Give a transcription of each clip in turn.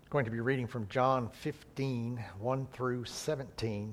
Going to be reading from John 15, 1 through 17.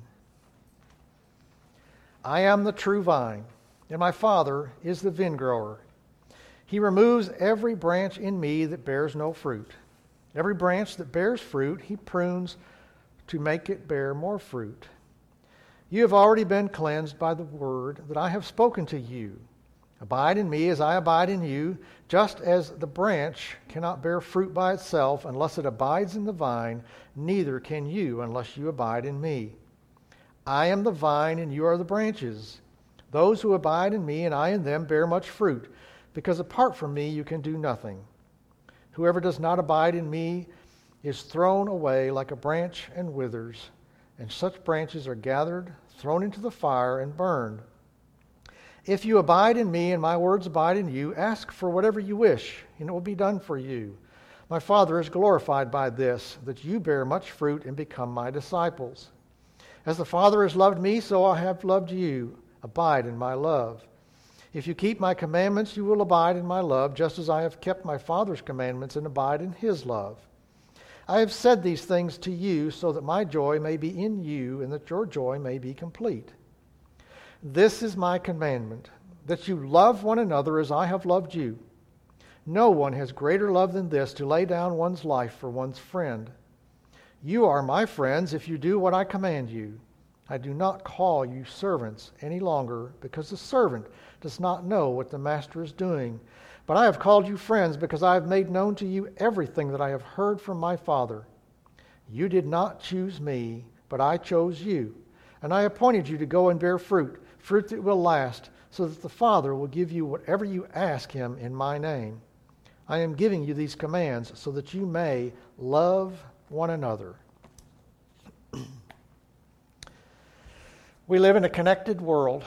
I am the true vine, and my Father is the vinegrower. He removes every branch in me that bears no fruit. Every branch that bears fruit, he prunes to make it bear more fruit. You have already been cleansed by the word that I have spoken to you. Abide in me as I abide in you, just as the branch cannot bear fruit by itself unless it abides in the vine, neither can you unless you abide in me. I am the vine and you are the branches. Those who abide in me and I in them bear much fruit, because apart from me you can do nothing. Whoever does not abide in me is thrown away like a branch and withers, and such branches are gathered, thrown into the fire, and burned. If you abide in me and my words abide in you, ask for whatever you wish, and it will be done for you. My Father is glorified by this, that you bear much fruit and become my disciples. As the Father has loved me, so I have loved you. Abide in my love. If you keep my commandments, you will abide in my love, just as I have kept my Father's commandments and abide in his love. I have said these things to you so that my joy may be in you and that your joy may be complete. This is my commandment, that you love one another as I have loved you. No one has greater love than this, to lay down one's life for one's friend. You are my friends if you do what I command you. I do not call you servants any longer, because the servant does not know what the master is doing. But I have called you friends, because I have made known to you everything that I have heard from my Father. You did not choose me, but I chose you, and I appointed you to go and bear fruit that will last, so that the Father will give you whatever you ask him in my name. I am giving you these commands so that you may love one another. We live in a connected world,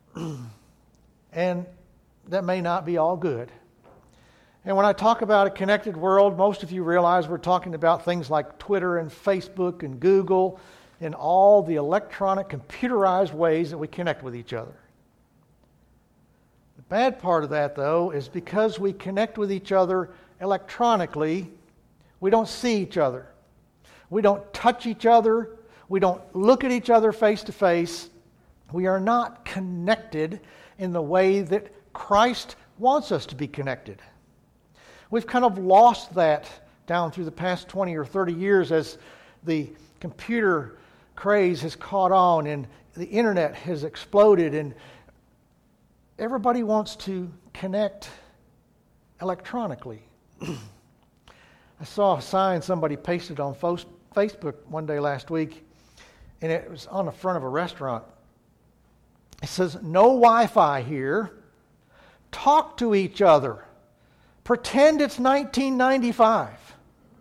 and that may not be all good. And when I talk about a connected world, most of you realize we're talking about things like Twitter and Facebook and Google and all the electronic, computerized ways that we connect with each other. The bad part of that, though, is because we connect with each other electronically, we don't see each other. We don't touch each other. We don't look at each other face to face. We are not connected in the way that Christ wants us to be connected. We've kind of lost that down through the past 20 or 30 years as the computer craze has caught on and the internet has exploded, and everybody wants to connect electronically. I saw a sign somebody pasted on Facebook one day last week, and it was on the front of a restaurant. It says, "No Wi-Fi here. Talk to each other. Pretend it's 1995.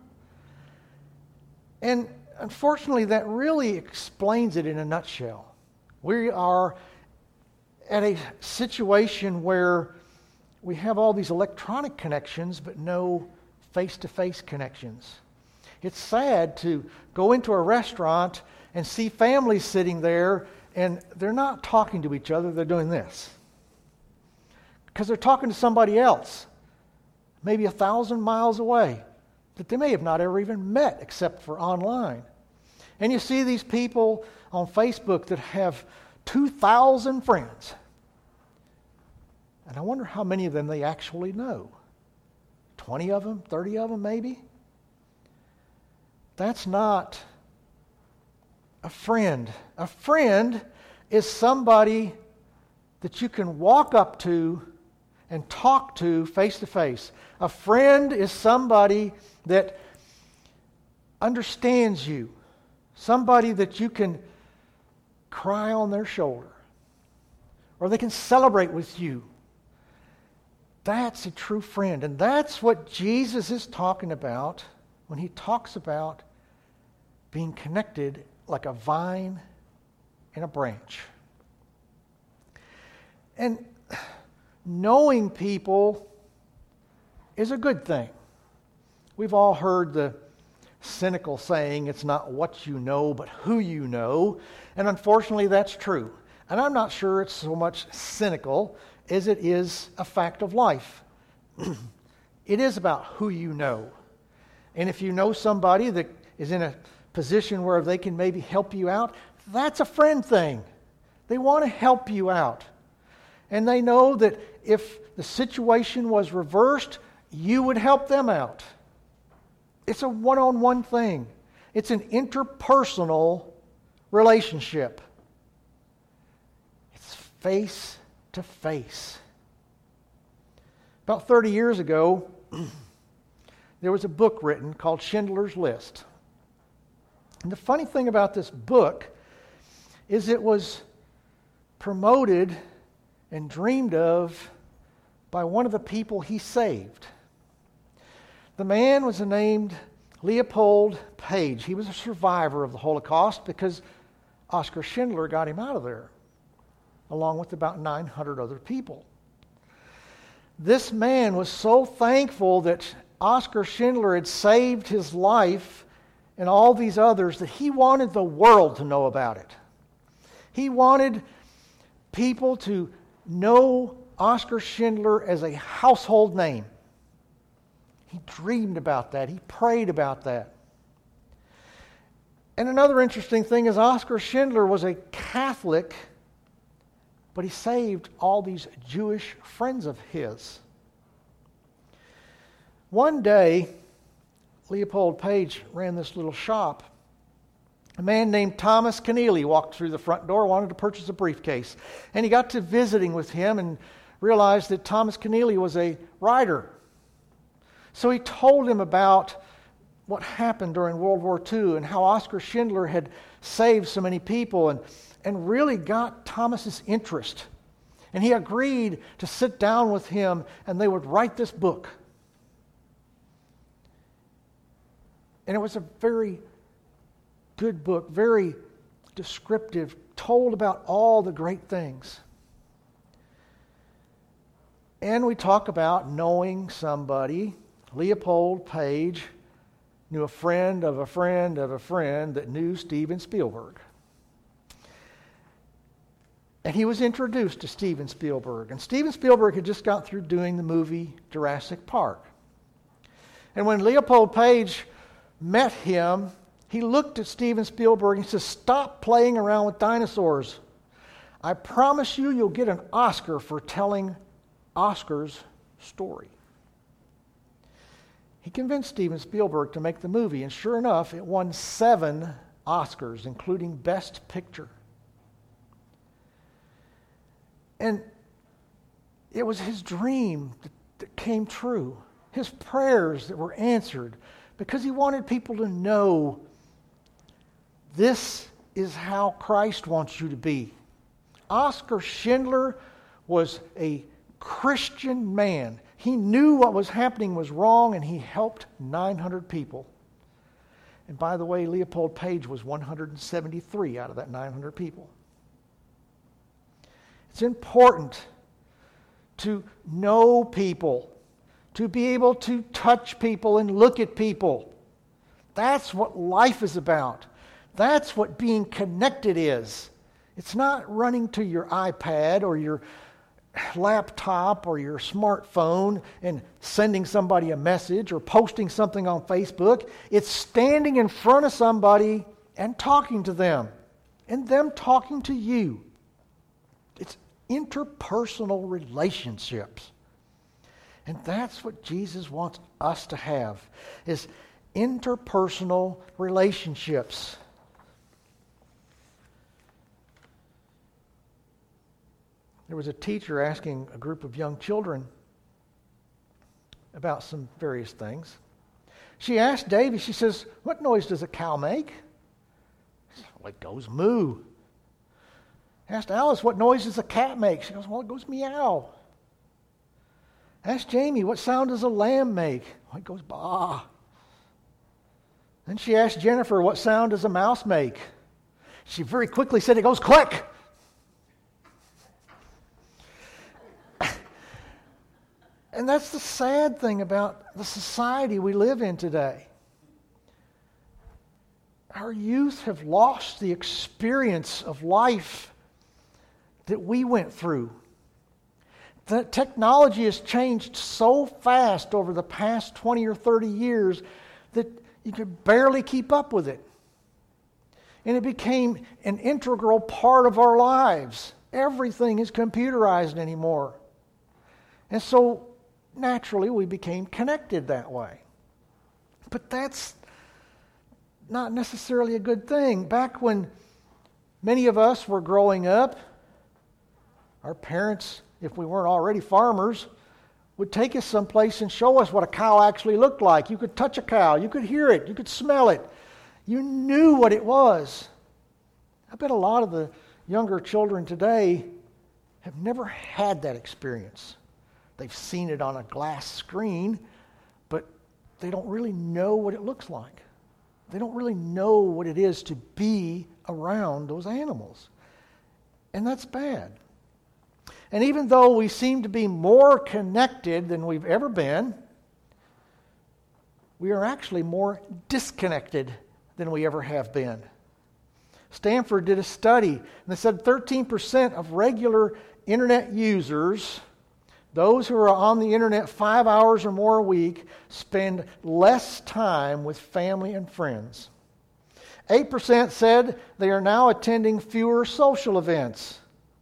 And unfortunately, that really explains it in a nutshell. We are at a situation where we have all these electronic connections, but no face-to-face connections. It's sad to go into a restaurant and see families sitting there, and they're not talking to each other, they're doing this. Because they're talking to somebody else, maybe 1,000 miles away, that they may have not ever even met except for online. And you see these people on Facebook that have 2,000 friends. And I wonder how many of them they actually know. 20 of them, 30 of them maybe? That's not a friend. A friend is somebody that you can walk up to and talk to face to face. A friend is somebody that understands you. Somebody that you can cry on their shoulder, or they can celebrate with you. That's a true friend. And that's what Jesus is talking about when he talks about being connected like a vine and a branch. And knowing people is a good thing. We've all heard the cynical saying, it's not what you know, but who you know. And unfortunately, that's true. And I'm not sure it's so much cynical as it is a fact of life. It is about who you know. And if you know somebody that is in a position where they can maybe help you out, that's a friend thing. They want to help you out. And they know that if the situation was reversed, you would help them out. It's a one-on-one thing. It's an interpersonal relationship. It's face to face. About 30 years ago, there was a book written called Schindler's List. And the funny thing about this book is it was promoted and dreamed of by one of the people he saved. The man was named Leopold Page. He was a survivor of the Holocaust because Oskar Schindler got him out of there, along with about 900 other people. This man was so thankful that Oskar Schindler had saved his life and all these others that he wanted the world to know about it. He wanted people to know Oskar Schindler as a household name. He dreamed about that. He prayed about that. And another interesting thing is Oskar Schindler was a Catholic, but he saved all these Jewish friends of his. One day, Leopold Page ran this little shop. A man named Thomas Keneally walked through the front door, wanted to purchase a briefcase. And he got to visiting with him and realized that Thomas Keneally was a writer. So he told him about what happened during World War II and how Oskar Schindler had saved so many people and really got Thomas's interest. And he agreed to sit down with him and they would write this book. And it was a very good book, very descriptive, told about all the great things. And we talk about knowing somebody. Leopold Page knew a friend of a friend of a friend that knew Steven Spielberg. And he was introduced to Steven Spielberg. And Steven Spielberg had just got through doing the movie Jurassic Park. And when Leopold Page met him, he looked at Steven Spielberg and said, "Stop playing around with dinosaurs. I promise you, you'll get an Oscar for telling Oscar's story." He convinced Steven Spielberg to make the movie, and sure enough, it won 7 Oscars, including Best Picture. And it was his dream that came true, his prayers that were answered, because he wanted people to know this is how Christ wants you to be. Oskar Schindler was a Christian man. He knew what was happening was wrong, and he helped 900 people. And by the way, Leopold Page was 173 out of that 900 people. It's important to know people, to be able to touch people and look at people. That's what life is about. That's what being connected is. It's not running to your iPad or your laptop or your smartphone and sending somebody a message or posting something on Facebook. It's standing in front of somebody and talking to them and them talking to you. It's interpersonal relationships. And that's what Jesus wants us to have, is interpersonal relationships. There was a teacher asking a group of young children about some various things. She asked Davy, she says, "What noise does a cow make?" He says, "Well, it goes moo." Asked Alice, "What noise does a cat make?" She goes, "Well, it goes meow." Asked Jamie, "What sound does a lamb make?" "Well, it goes baa." Then she asked Jennifer, "What sound does a mouse make?" She very quickly said, "It goes click." And that's the sad thing about the society we live in today. Our youth have lost the experience of life that we went through. The technology has changed so fast over the past 20 or 30 years that you could barely keep up with it. And it became an integral part of our lives. Everything is computerized anymore. And so, naturally, we became connected that way. But that's not necessarily a good thing. Back when many of us were growing up, our parents, if we weren't already farmers, would take us someplace and show us what a cow actually looked like. You could touch a cow, you could hear it, you could smell it. You knew what it was. I bet a lot of the younger children today have never had that experience. They've seen it on a glass screen, but they don't really know what it looks like. They don't really know what it is to be around those animals. And that's bad. And even though we seem to be more connected than we've ever been, we are actually more disconnected than we ever have been. Stanford did a study, and they said 13% of regular internet users, those who are on the internet 5 hours or more a week, spend less time with family and friends. 8% said they are now attending fewer social events.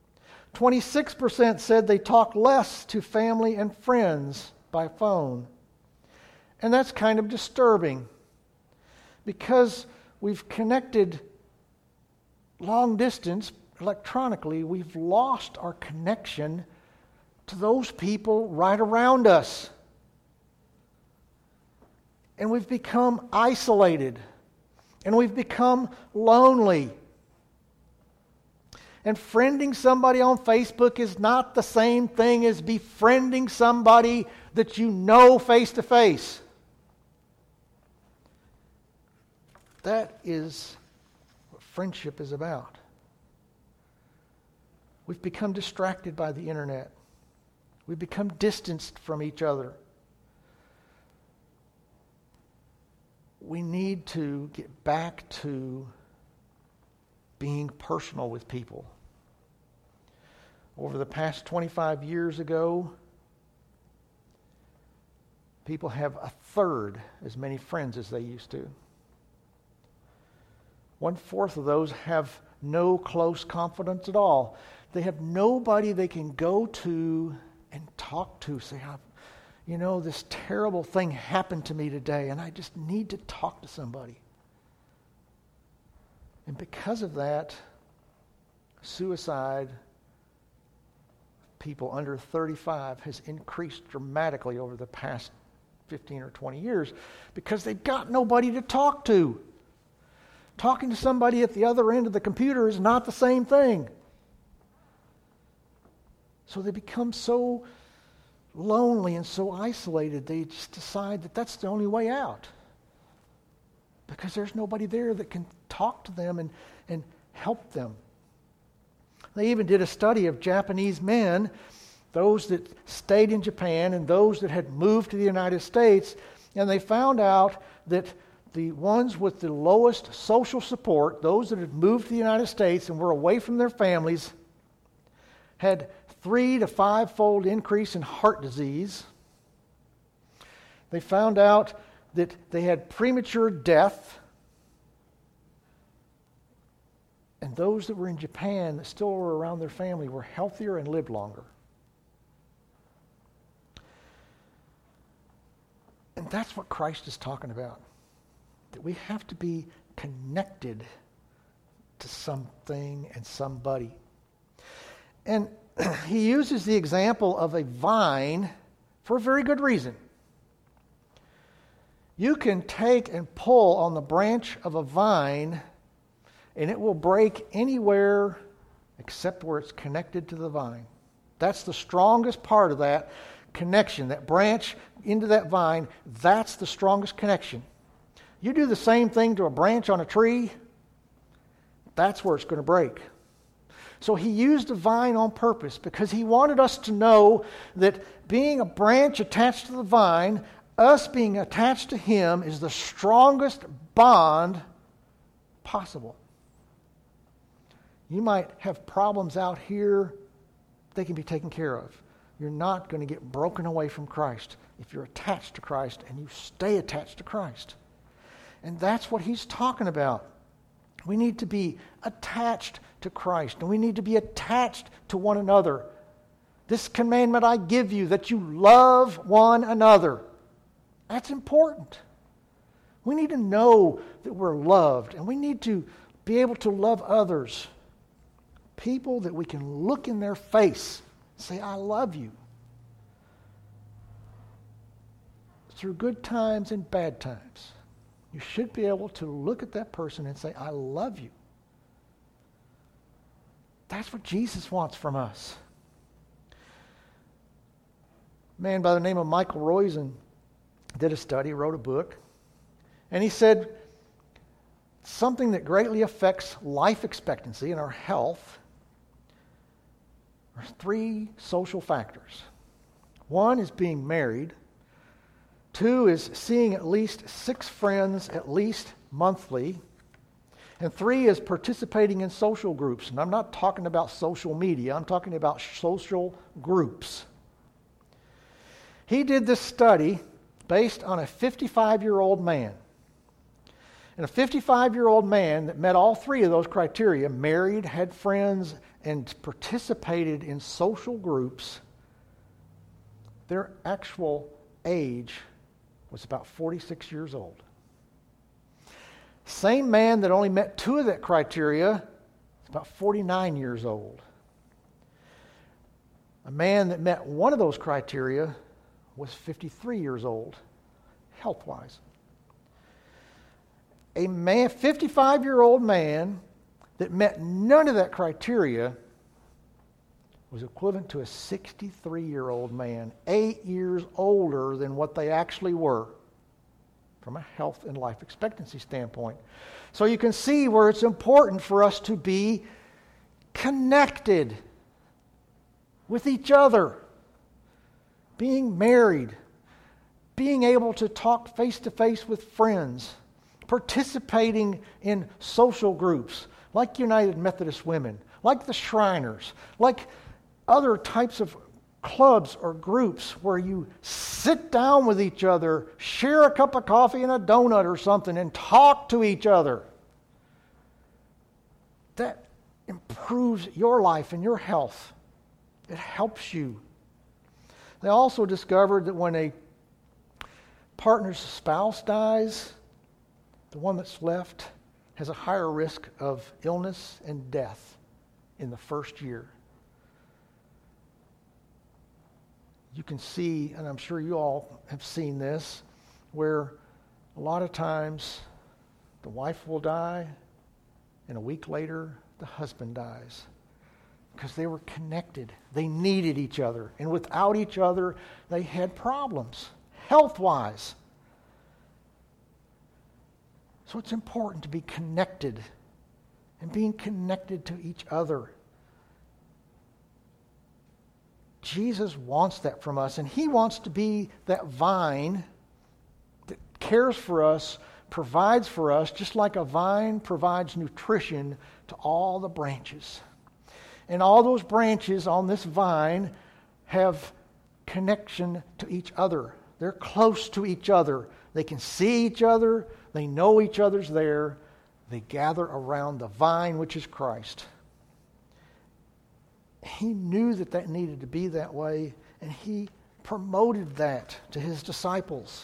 26% said they talk less to family and friends by phone. And that's kind of disturbing because we've connected long distance electronically. We've lost our connection to those people right around us. And we've become isolated. And we've become lonely. And friending somebody on Facebook is not the same thing as befriending somebody that you know face to face. That is what friendship is about. We've become distracted by the internet. We've become distanced from each other. We need to get back to being personal with people. Over the past 25 years ago, people have a third as many friends as they used to. 1/4 of those have no close confidants at all. They have nobody they can go to and talk to, say, this terrible thing happened to me today, and I just need to talk to somebody. And because of that, suicide people under 35 has increased dramatically over the past 15 or 20 years because they've got nobody to talk to. Talking to somebody at the other end of the computer is not the same thing. So they become so lonely and so isolated, they just decide that that's the only way out. Because there's nobody there that can talk to them and help them. They even did a study of Japanese men, those that stayed in Japan and those that had moved to the United States, and they found out that the ones with the lowest social support, those that had moved to the United States and were away from their families, had 3 to 5-fold increase in heart disease. They found out that they had premature death. And those that were in Japan that still were around their family were healthier and lived longer. And that's what Christ is talking about. That we have to be connected to something and somebody. And he uses the example of a vine for a very good reason. You can take and pull on the branch of a vine, and it will break anywhere except where it's connected to the vine. That's the strongest part of that connection, that branch into that vine. That's the strongest connection. You do the same thing to a branch on a tree, that's where it's going to break. So he used a vine on purpose because he wanted us to know that being a branch attached to the vine, us being attached to him, is the strongest bond possible. You might have problems out here, they can be taken care of. You're not going to get broken away from Christ if you're attached to Christ and you stay attached to Christ. And that's what he's talking about. We need to be attached to Christ, and we need to be attached to one another. This commandment I give you, that you love one another. That's important. We need to know that we're loved, and we need to be able to love others. People that we can look in their face and say, I love you. Through good times and bad times, you should be able to look at that person and say, I love you. That's what Jesus wants from us. A man by the name of Michael Roizen did a study, wrote a book, and he said something that greatly affects life expectancy and our health are 3 social factors. 1 is being married. 2 is seeing at least 6 friends at least monthly. And 3 is participating in social groups. And I'm not talking about social media. I'm talking about social groups. He did this study based on a 55-year-old man. And a 55-year-old man that met all 3 of those criteria, married, had friends, and participated in social groups, their actual age was about 46 years old. Same man that only met 2 of that criteria is about 49 years old. A man that met 1 of those criteria was 53 years old, health-wise. A man, 55-year-old man that met none of that criteria was equivalent to a 63-year-old man, 8 years older than what they actually were from a health and life expectancy standpoint. So you can see where it's important for us to be connected with each other, being married, being able to talk face-to-face with friends, participating in social groups like United Methodist Women, like the Shriners, like other types of clubs or groups where you sit down with each other, share a cup of coffee and a donut or something, and talk to each other. That improves your life and your health. It helps you. They also discovered that when a partner's spouse dies, the one that's left has a higher risk of illness and death in the first year. You can see, and I'm sure you all have seen this, where a lot of times the wife will die, and a week later the husband dies. Because they were connected. They needed each other. And without each other, they had problems, health-wise. So it's important to be connected and being connected to each other. Jesus wants that from us, and he wants to be that vine that cares for us, provides for us, just like a vine provides nutrition to all the branches. And all those branches on this vine have connection to each other. They're close to each other. They can see each other. They know each other's there. They gather around the vine, which is Christ. He knew that that needed to be that way, and he promoted that to his disciples.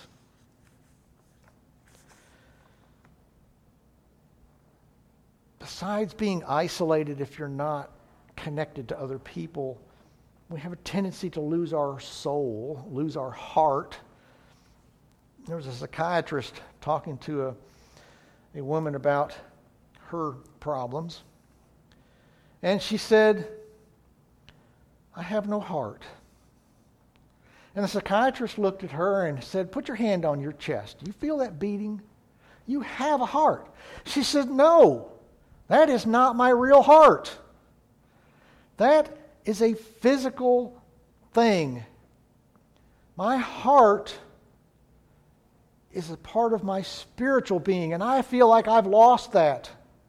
Besides being isolated if you're not connected to other people, we have a tendency to lose our soul, lose our heart. There was a psychiatrist talking to a woman about her problems, and she said, I have no heart. And the psychiatrist looked at her and said, put your hand on your chest. Do you feel that beating? You have a heart. She said, no, that is not my real heart. That is a physical thing. My heart is a part of my spiritual being, and I feel like I've lost that.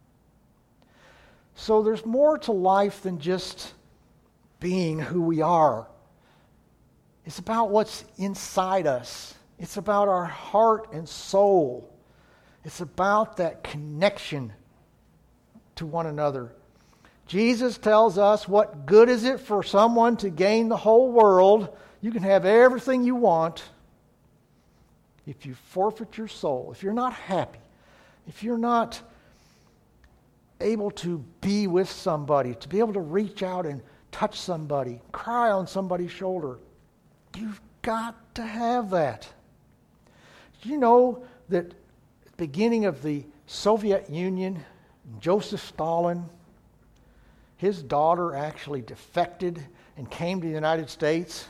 So there's more to life than just being who we are. It's about what's inside us. It's about our heart and soul. It's about that connection to one another. Jesus tells us, what good is it for someone to gain the whole world? You can have everything you want if you forfeit your soul, if you're not happy, if you're not able to be with somebody, to be able to reach out and touch somebody, cry on somebody's shoulder. You've got to have that. Do you know that at the beginning of the Soviet Union, Joseph Stalin, his daughter actually defected and came to the United States?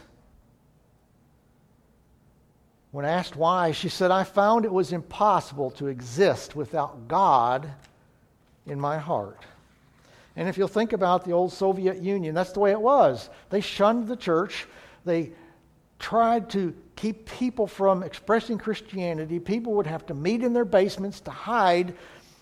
When asked why, she said, I found it was impossible to exist without God in my heart. And if you'll think about the old Soviet Union, that's the way it was. They shunned the church. They tried to keep people from expressing Christianity. People would have to meet in their basements to hide.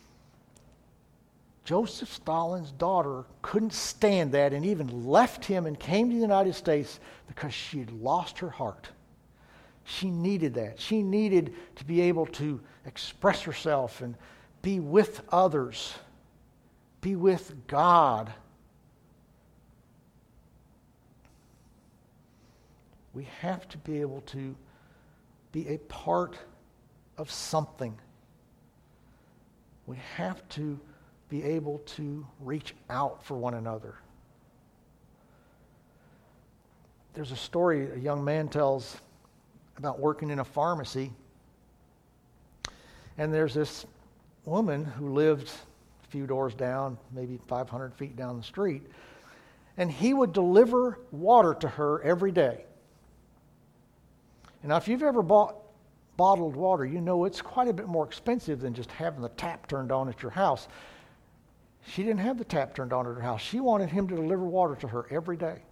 Joseph Stalin's daughter couldn't stand that and even left him and came to the United States because she had lost her heart. She needed that. She needed to be able to express herself and be with others, be with God. We have to be able to be a part of something. We have to be able to reach out for one another. There's a story a young man tells about working in a pharmacy. And there's this woman who lived a few doors down, maybe 500 feet down the street. And he would deliver water to her every day. And now, if you've ever bought bottled water, you know it's quite a bit more expensive than just having the tap turned on at your house. She didn't have the tap turned on at her house. She wanted him to deliver water to her every day.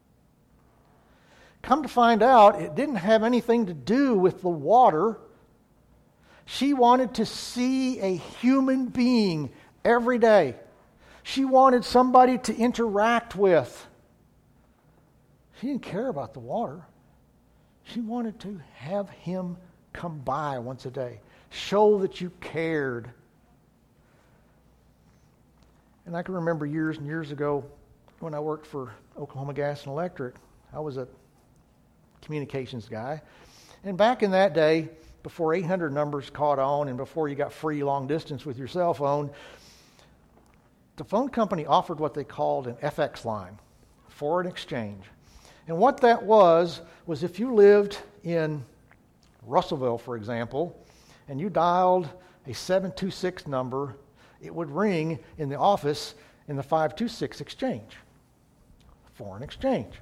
Come to find out, it didn't have anything to do with the water. She wanted to see a human being every day. She wanted somebody to interact with. She didn't care about the water. She wanted to have him come by once a day. Show that you cared. And I can remember years and years ago when I worked for Oklahoma Gas and Electric. I was a communications guy. And back in that day, before 800 numbers caught on and before you got free long distance with your cell phone, the phone company offered what they called an FX line, foreign exchange. And what that was if you lived in Russellville, for example, and you dialed a 726 number, it would ring in the office in the 526 exchange, foreign exchange.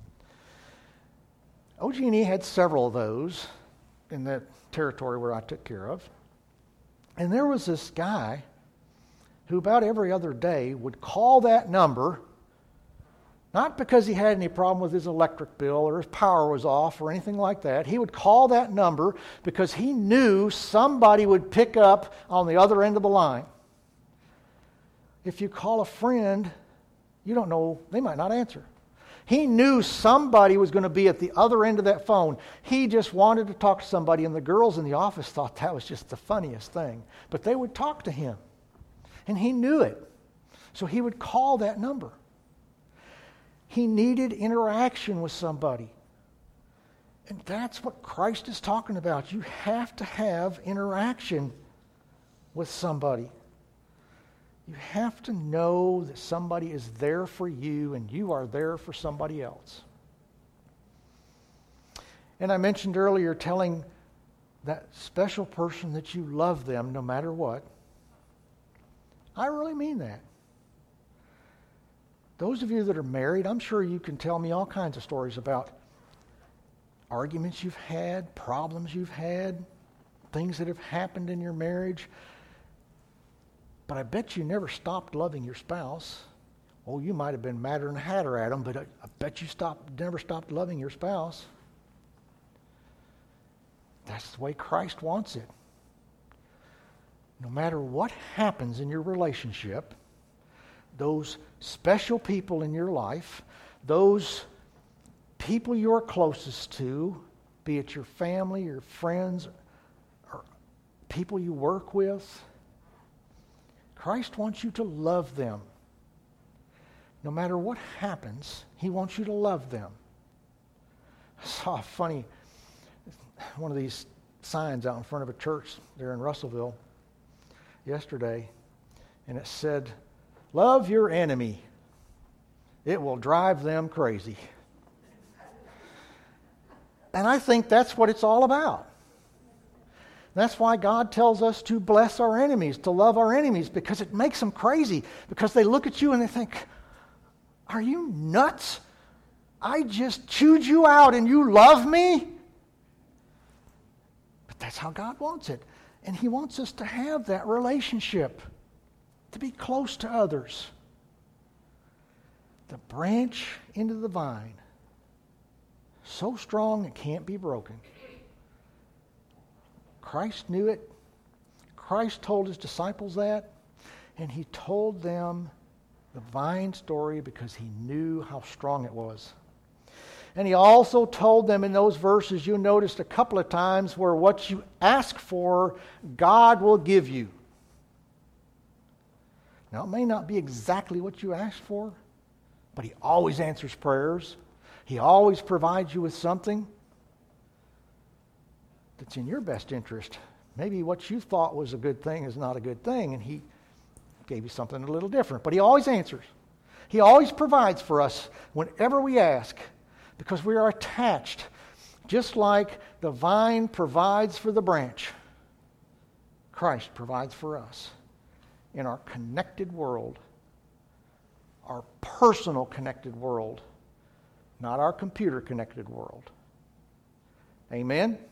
OG&E had several of those in that territory where I took care of. And there was this guy who about every other day would call that number, not because he had any problem with his electric bill or his power was off or anything like that. He would call that number because he knew somebody would pick up on the other end of the line. If you call a friend, you don't know, they might not answer. He knew somebody was going to be at the other end of that phone. He just wanted to talk to somebody, and the girls in the office thought that was just the funniest thing. But they would talk to him, and he knew it. So he would call that number. He needed interaction with somebody. And that's what Christ is talking about. You have to have interaction with somebody. You have to know that somebody is there for you and you are there for somebody else. And I mentioned earlier telling that special person that you love them no matter what. I really mean that. Those of you that are married, I'm sure you can tell me all kinds of stories about arguments you've had, problems you've had, things that have happened in your marriage. But I bet you never stopped loving your spouse. Oh, you might have been madder than a hatter at them, but I bet you never stopped loving your spouse. That's the way Christ wants it. No matter what happens in your relationship, those special people in your life, those people you're closest to, be it your family, your friends, or people you work with. Christ wants you to love them. No matter what happens, He wants you to love them. I saw a funny, one of these signs out in front of a church there in Russellville yesterday, and it said, "Love your enemy. It will drive them crazy." And I think that's what it's all about. That's why God tells us to bless our enemies, to love our enemies, because it makes them crazy. Because they look at you and they think, "Are you nuts? I just chewed you out and you love me?" But that's how God wants it. And He wants us to have that relationship, to be close to others. The branch into the vine, so strong it can't be broken. Christ knew it. Christ told His disciples that, and He told them the vine story because He knew how strong it was. And He also told them in those verses, you noticed a couple of times, where what you ask for, God will give you. Now, it may not be exactly what you asked for, but He always answers prayers. He always provides you with something that's in your best interest. Maybe what you thought was a good thing is not a good thing, and He gave you something a little different. But He always answers. He always provides for us whenever we ask, because we are attached, just like the vine provides for the branch. Christ provides for us in our connected world, our personal connected world, not our computer connected world. Amen?